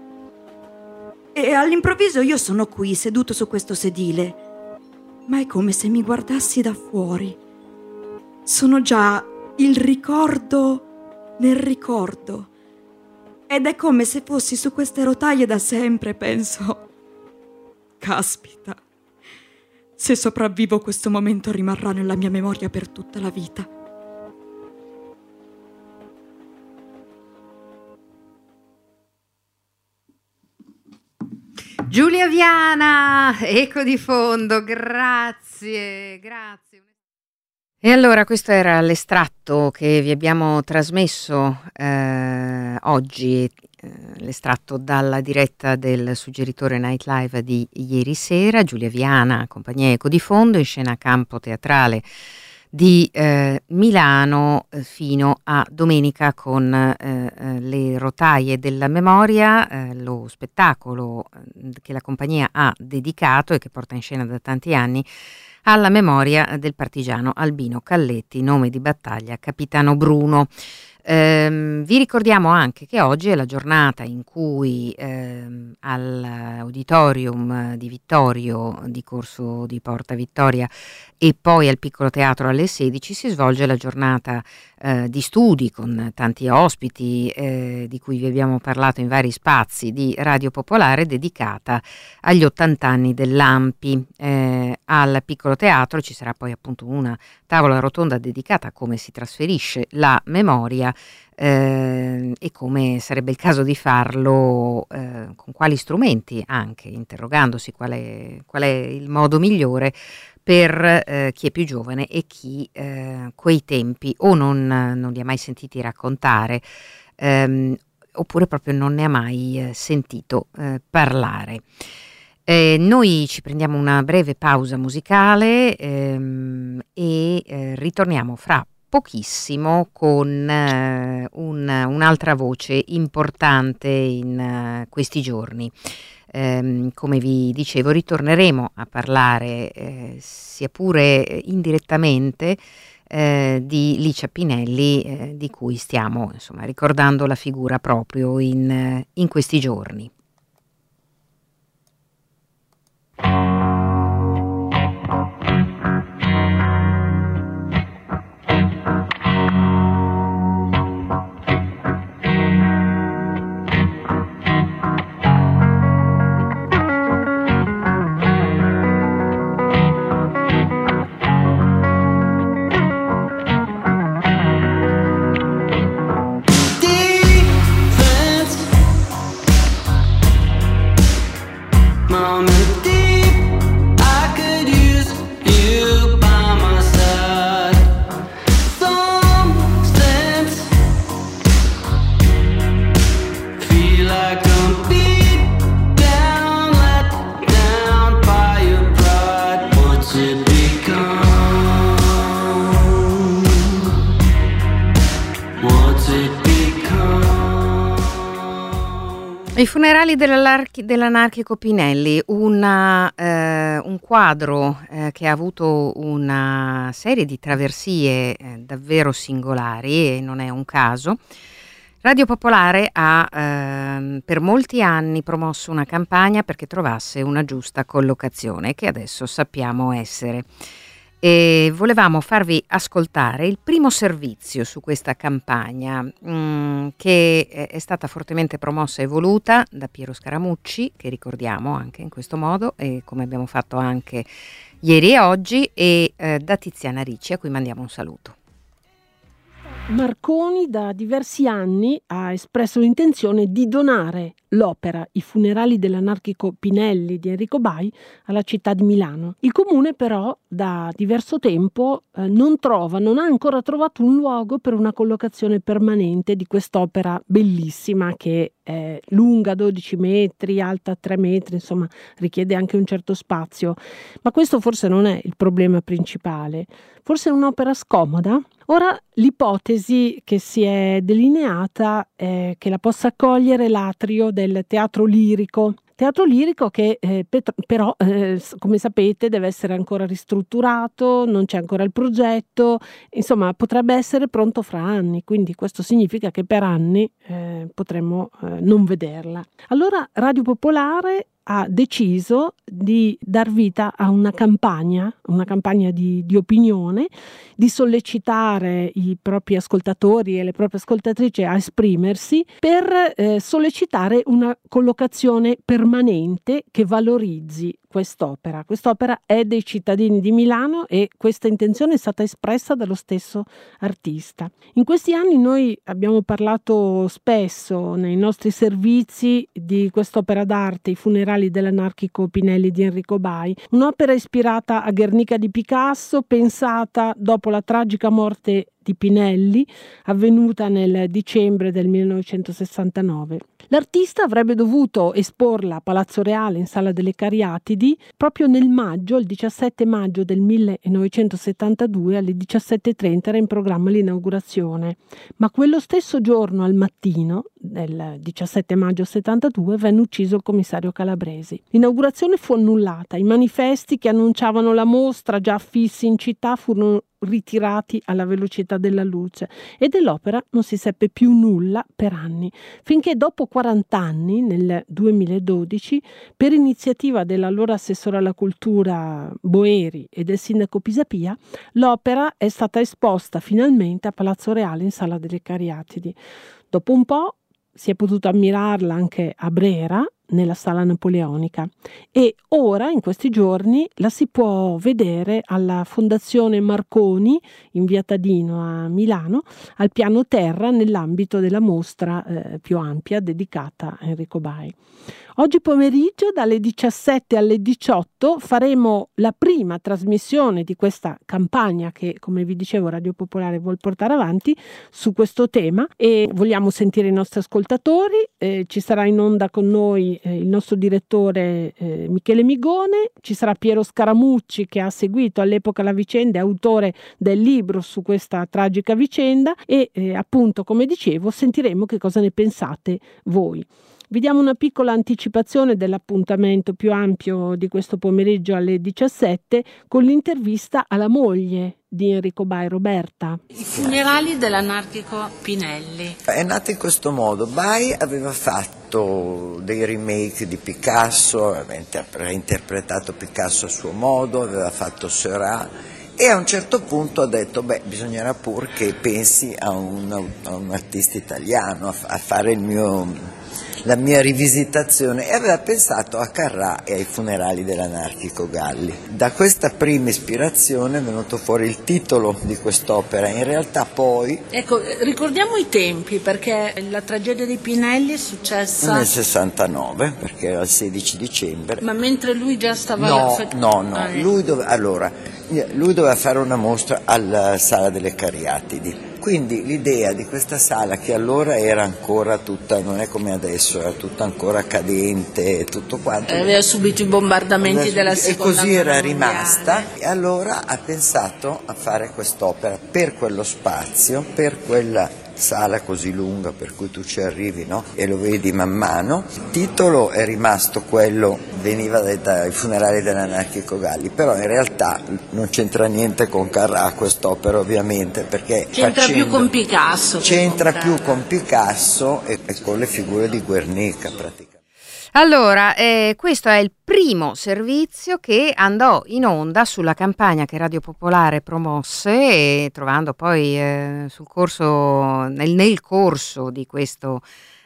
E all'improvviso io sono qui, seduto su questo sedile. Ma è come se mi guardassi da fuori. Sono già il ricordo nel ricordo. Ed è come se fossi su queste rotaie da sempre, penso. Caspita. Se sopravvivo questo momento rimarrà nella mia memoria per tutta la vita. Giulia Viana, Eco di fondo, grazie, grazie. E allora questo era l'estratto che vi abbiamo trasmesso eh, oggi, eh, l'estratto dalla diretta del Suggeritore Night Live di ieri sera. Giulia Viana, compagnia Eco di fondo, in scena Campo Teatrale di eh, Milano eh, fino a domenica con eh, eh, le rotaie della memoria, eh, lo spettacolo eh, che la compagnia ha dedicato e che porta in scena da tanti anni alla memoria del partigiano Albino Calletti, nome di battaglia Capitano Bruno. Ehm, vi ricordiamo anche che oggi è la giornata in cui ehm, all'Auditorium di Vittorio di Corso di Porta Vittoria e poi al Piccolo Teatro alle sedici si svolge la giornata eh, di studi con tanti ospiti eh, di cui vi abbiamo parlato in vari spazi di Radio Popolare, dedicata agli ottanta anni dell'A M P I. Eh, al Piccolo Teatro ci sarà poi appunto una tavola rotonda dedicata a come si trasferisce la memoria eh, e come sarebbe il caso di farlo, eh, con quali strumenti, anche interrogandosi qual è, qual è il modo migliore per eh, chi è più giovane e chi eh, quei tempi o non, non li ha mai sentiti raccontare ehm, oppure proprio non ne ha mai eh, sentito eh, parlare. Eh, noi ci prendiamo una breve pausa musicale ehm, e eh, ritorniamo fra pochissimo con eh, un, un'altra voce importante in uh, questi giorni. Eh, come vi dicevo, ritorneremo a parlare, eh, sia pure indirettamente, eh, di Licia Pinelli, eh, di cui stiamo insomma ricordando la figura proprio in, in questi giorni. I funerali dell'anarchico Pinelli, una, eh, un quadro eh, che ha avuto una serie di traversie eh, davvero singolari e non è un caso. Radio Popolare ha eh, per molti anni promosso una campagna perché trovasse una giusta collocazione, che adesso sappiamo essere. E volevamo farvi ascoltare il primo servizio su questa campagna mh, che è stata fortemente promossa e voluta da Piero Scaramucci, che ricordiamo anche in questo modo e come abbiamo fatto anche ieri e oggi, e eh, da Tiziana Ricci, a cui mandiamo un saluto. Marconi da diversi anni ha espresso l'intenzione di donare l'opera I funerali dell'anarchico Pinelli di Enrico Bai alla città di Milano. Il comune però da diverso tempo eh, non trova, non ha ancora trovato un luogo per una collocazione permanente di quest'opera bellissima che è lunga dodici metri, alta tre metri, insomma richiede anche un certo spazio. Ma questo forse non è il problema principale, forse è un'opera scomoda. Ora l'ipotesi che si è delineata è che la possa accogliere l'atrio del teatro lirico. Teatro lirico che eh, pet- però, eh, come sapete, deve essere ancora ristrutturato, non c'è ancora il progetto, insomma potrebbe essere pronto fra anni, quindi questo significa che per anni eh, potremmo eh, non vederla. Allora Radio Popolare ha deciso di dar vita a una campagna, una campagna di, di opinione, di sollecitare i propri ascoltatori e le proprie ascoltatrici a esprimersi per eh, sollecitare una collocazione permanente che valorizzi quest'opera. Quest'opera è dei cittadini di Milano e questa intenzione è stata espressa dallo stesso artista. In questi anni noi abbiamo parlato spesso nei nostri servizi di quest'opera d'arte, I funerali dell'anarchico Pinelli di Enrico Bai, un'opera ispirata a Guernica di Picasso, pensata dopo la tragica morte di Pinelli, avvenuta nel dicembre del millenovecentosessantanove. L'artista avrebbe dovuto esporla a Palazzo Reale in Sala delle Cariatidi proprio nel maggio, il diciassette maggio del millenovecentosettantadue alle diciassette e trenta era in programma l'inaugurazione, ma quello stesso giorno al mattino del diciassette maggio settantadue venne ucciso il commissario Calabresi. L'inaugurazione fu annullata, i manifesti che annunciavano la mostra già affissi in città furono ritirati alla velocità della luce e dell'opera non si seppe più nulla per anni, finché dopo quaranta anni, nel duemiladodici, per iniziativa dell'allora assessore alla cultura Boeri e del sindaco Pisapia, l'opera è stata esposta finalmente a Palazzo Reale in Sala delle Cariatidi. Dopo un po' si è potuto ammirarla anche a Brera, nella Sala Napoleonica, e ora in questi giorni la si può vedere alla Fondazione Marconi in via Tadino a Milano, al piano terra, nell'ambito della mostra eh, più ampia dedicata a Enrico Bai. Oggi pomeriggio dalle diciassette alle diciotto faremo la prima trasmissione di questa campagna che, come vi dicevo, Radio Popolare vuol portare avanti su questo tema e vogliamo sentire i nostri ascoltatori. Eh, ci sarà in onda con noi eh, il nostro direttore eh, Michele Migone, ci sarà Piero Scaramucci che ha seguito all'epoca la vicenda, è autore del libro su questa tragica vicenda e eh, appunto, come dicevo, sentiremo che cosa ne pensate voi. Vi diamo una piccola anticipazione dell'appuntamento più ampio di questo pomeriggio alle diciassette con l'intervista alla moglie di Enrico Bai, Roberta. I funerali dell'anarchico Pinelli. È nato in questo modo. Bai aveva fatto dei remake di Picasso, aveva interpretato Picasso a suo modo, aveva fatto Seurat e a un certo punto ha detto beh, bisognerà pur che pensi a un, a un artista italiano, a, a fare il mio... la mia rivisitazione, e aveva pensato a Carrà e ai funerali dell'anarchico Galli. Da questa prima ispirazione è venuto fuori il titolo di quest'opera, in realtà poi... Ecco, ricordiamo i tempi, perché la tragedia di Pinelli è successa... nel sessantanove, perché era il sedici dicembre. Ma mentre lui già stava... No, no, no, ah, lui, dove... allora, lui doveva fare una mostra alla Sala delle Cariatidi. Quindi l'idea di questa sala, che allora era ancora tutta, non è come adesso, era tutta ancora cadente, tutto quanto. Aveva subito i bombardamenti aveva, della e seconda così era mondiale. rimasta, e allora ha pensato a fare quest'opera per quello spazio, per quella sala così lunga per cui tu ci arrivi, no? E lo vedi man mano. Il titolo è rimasto quello, veniva dai funerali dell'anarchico Galli, però in realtà non c'entra niente con Carrà quest'opera, ovviamente, perché c'entra facendo, più con Picasso. C'entra con più con Picasso e, e con le figure di Guernica praticamente. Allora, eh, questo è il primo servizio che andò in onda sulla campagna che Radio Popolare promosse, e trovando poi eh, sul corso, nel, nel corso di questo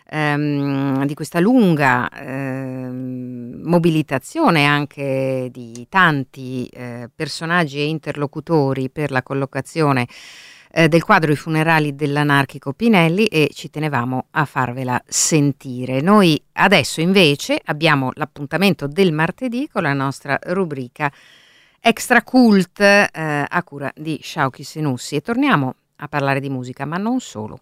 ehm, di questa lunga ehm, mobilitazione anche di tanti eh, personaggi e interlocutori per la collocazione eh, del quadro I funerali dell'anarchico Pinelli, e ci tenevamo a farvela sentire. Noi adesso invece abbiamo l'appuntamento del martedì con la nostra rubrica Extra Cult eh, a cura di Shauki Senussi, e torniamo a parlare di musica, ma non solo.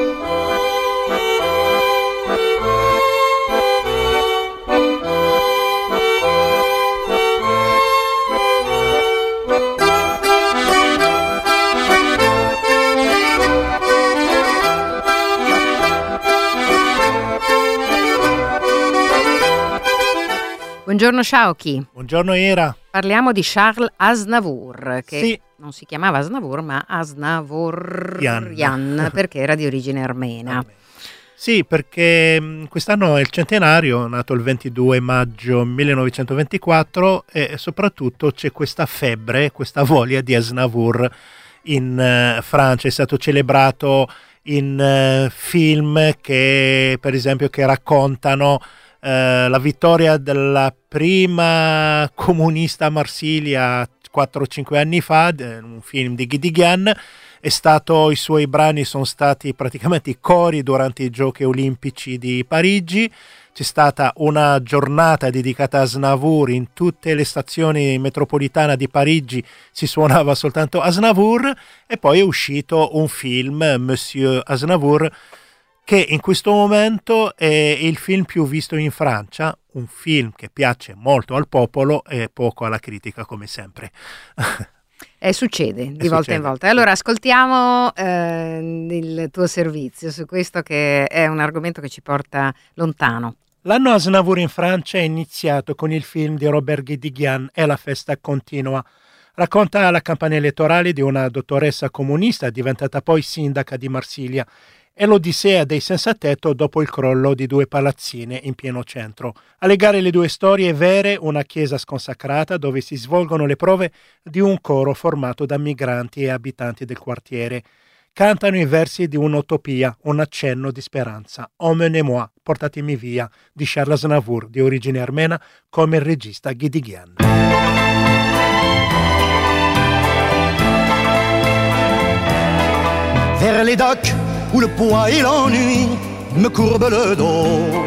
Buongiorno Shauki. Buongiorno Ira. Parliamo di Charles Aznavour, che sì. non si chiamava Aznavour ma Aznavourian, perché era di origine armena. Sì, perché quest'anno è il centenario, nato il ventidue maggio millenovecentoventiquattro, e soprattutto c'è questa febbre, questa voglia di Aznavour in uh, Francia. È stato celebrato in uh, film che, per esempio, che raccontano Uh, la vittoria della prima comunista a Marsiglia quattro o cinque anni fa, un film di Guédiguian. È stato, i suoi brani sono stati praticamente i cori durante i Giochi Olimpici di Parigi. C'è stata una giornata dedicata a Aznavour, in tutte le stazioni metropolitane di Parigi si suonava soltanto Aznavour, e poi è uscito un film, Monsieur Aznavour, che in questo momento è il film più visto in Francia, un film che piace molto al popolo e poco alla critica, come sempre. Eh, succede di e volta succede. in volta. Allora ascoltiamo eh, il tuo servizio su questo, che è un argomento che ci porta lontano. L'anno Aznavour in Francia è iniziato con il film di Robert Guédiguian e la festa continua. Racconta la campagna elettorale di una dottoressa comunista diventata poi sindaca di Marsiglia, e l'odissea dei senza tetto dopo il crollo di due palazzine in pieno centro. A legare le due storie vere, una chiesa sconsacrata dove si svolgono le prove di un coro formato da migranti e abitanti del quartiere. Cantano i versi di un'utopia, un accenno di speranza. Emmenez-moi, portatemi via, di Charles Aznavour, di origine armena, come il regista Guédiguian. Vers les docks où le poids et l'ennui me courbent le dos.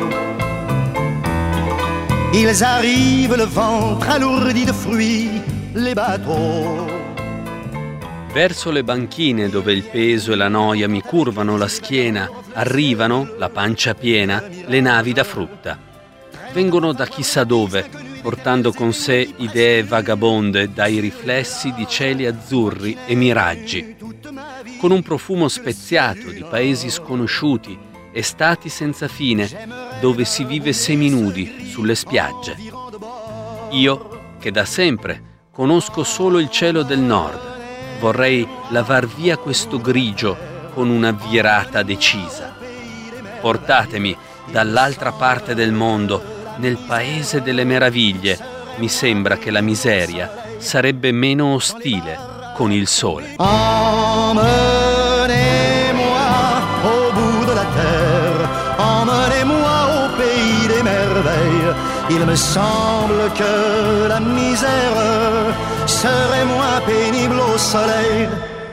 Ils arrivent, le ventre alourdi de fruits, les bateaux. Verso le banchine dove il peso e la noia mi curvano la schiena, arrivano, la pancia piena, le navi da frutta. Vengono da chissà dove, portando con sé idee vagabonde dai riflessi di cieli azzurri e miraggi, con un profumo speziato di paesi sconosciuti, estati senza fine, dove si vive seminudi sulle spiagge. Io, che da sempre conosco solo il cielo del nord, vorrei lavar via questo grigio con una virata decisa. Portatemi dall'altra parte del mondo, nel paese delle meraviglie. Mi sembra che la miseria sarebbe meno ostile con il sole. Emmenez-moi au bout de la terre, emmenez-moi au pays des merveilles. Il me semble que la misère serait moins pénible au soleil.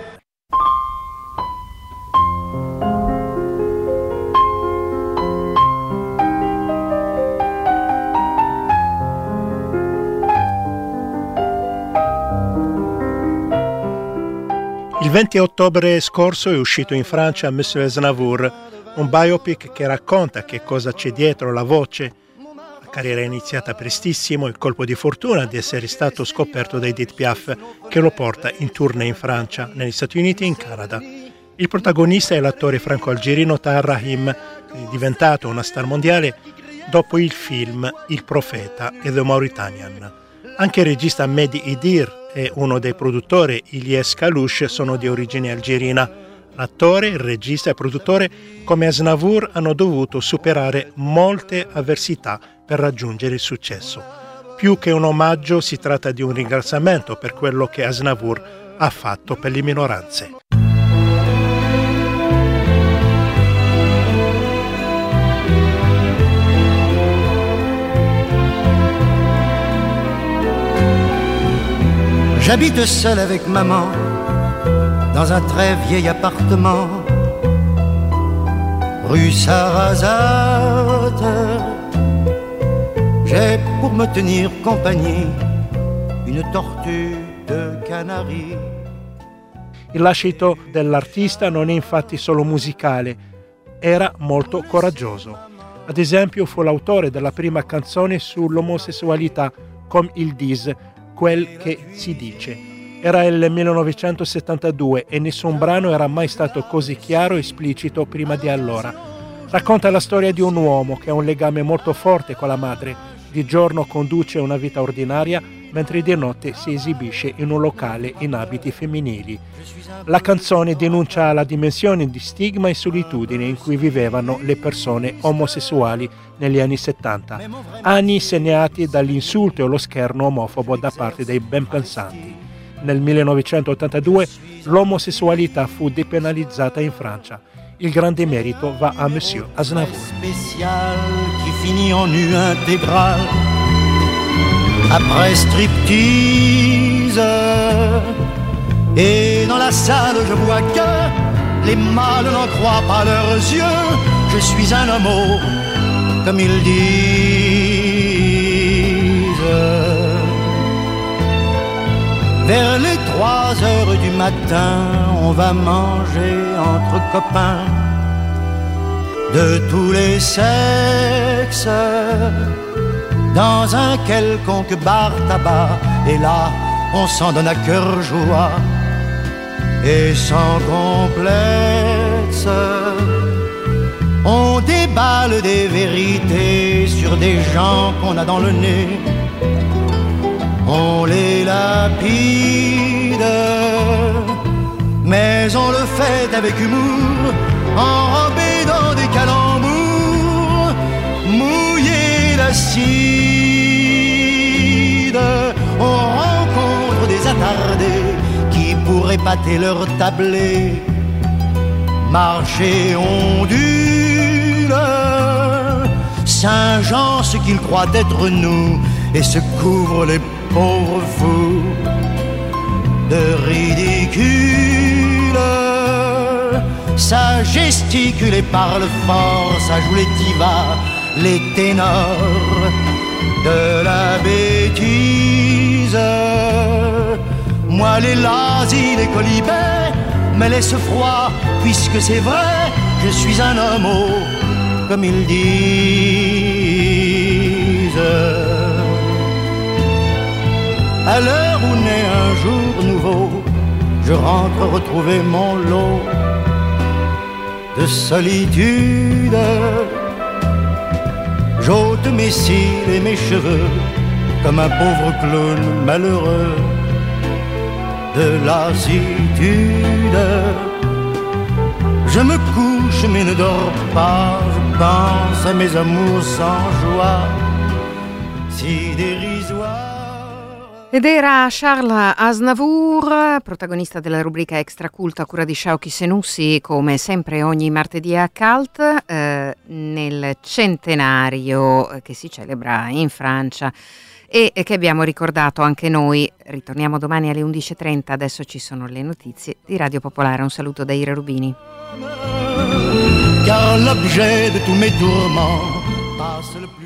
Il venti ottobre scorso è uscito in Francia Monsieur Aznavour, un biopic che racconta che cosa c'è dietro la voce. La carriera è iniziata prestissimo, il colpo di fortuna di essere stato scoperto da Edith Piaf, che lo porta in tournée in Francia, negli Stati Uniti e in Canada. Il protagonista è l'attore franco-algerino Tahar Rahim, che è diventato una star mondiale dopo il film Il Profeta e The Mauritanian. Anche il regista Mehdi Idir e uno dei produttori, Ilyes Kalouche, sono di origine algerina. L'attore, il regista e il produttore, come Aznavour, hanno dovuto superare molte avversità per raggiungere il successo. Più che un omaggio, si tratta di un ringraziamento per quello che Aznavour ha fatto per le minoranze. J'habite seul avec maman dans un très vieil appartement, rue Sarrazate. J'ai pour me tenir compagnie une tortue de Canaries. Il lascito dell'artista non è infatti solo musicale, era molto coraggioso. Ad esempio fu l'autore della prima canzone sull'omosessualità, Comme ils disent, quel che si dice. Era il millenovecentosettantadue e nessun brano era mai stato così chiaro e esplicito prima di allora. Racconta la storia di un uomo che ha un legame molto forte con la madre. Di giorno conduce una vita ordinaria, mentre di notte si esibisce in un locale in abiti femminili. La canzone denuncia la dimensione di stigma e solitudine in cui vivevano le persone omosessuali negli anni settanta, anni segnati dall'insulto e lo scherno omofobo da parte dei benpensanti. Nel millenovecentottantadue l'omosessualità fu depenalizzata in Francia. Il grande merito va a Monsieur Aznavour. Spécial qui finit en nu intégral après striptease. Et dans la salle je vois que les mâles n'en croient pas leurs yeux. Je suis un homo comme ils disent. Vers les trois heures du matin, on va manger entre copains de tous les sexes dans un quelconque bar tabac. Et là, on s'en donne à cœur joie et sans complexe. On déballe des vérités sur des gens qu'on a dans le nez. On les lapide, mais on le fait avec humour, enrobé dans des calembours, mouillé d'acide. On rencontre des attardés qui pourraient pâter leur tablé. Marcher ondule, Saint-Jean ce qu'il croit être nous, et se couvre les pauvres fous de ridicule. Ça gesticule et parle fort, ça joue les divas, les ténors de la bêtise. Moi les lazis, les colibets me laissent froid, puisque c'est vrai, je suis un homo, comme ils disent. À l'heure où naît un jour nouveau, je rentre retrouver mon lot de solitude. J'ôte mes cils et mes cheveux comme un pauvre clown malheureux de lassitude. Je me couche mais ne dors pas, je pense à mes amours sans joie, si dérisoires. Ed era Charles Aznavour, protagonista della rubrica Extra Cult a cura di Sciauchi Senussi, come sempre ogni martedì a Cult, eh, nel centenario che si celebra in Francia e, e che abbiamo ricordato anche noi. Ritorniamo domani alle undici e trenta, adesso ci sono le notizie di Radio Popolare. Un saluto da Ira Rubini. Car l'objet de tous mes tourments passe le plus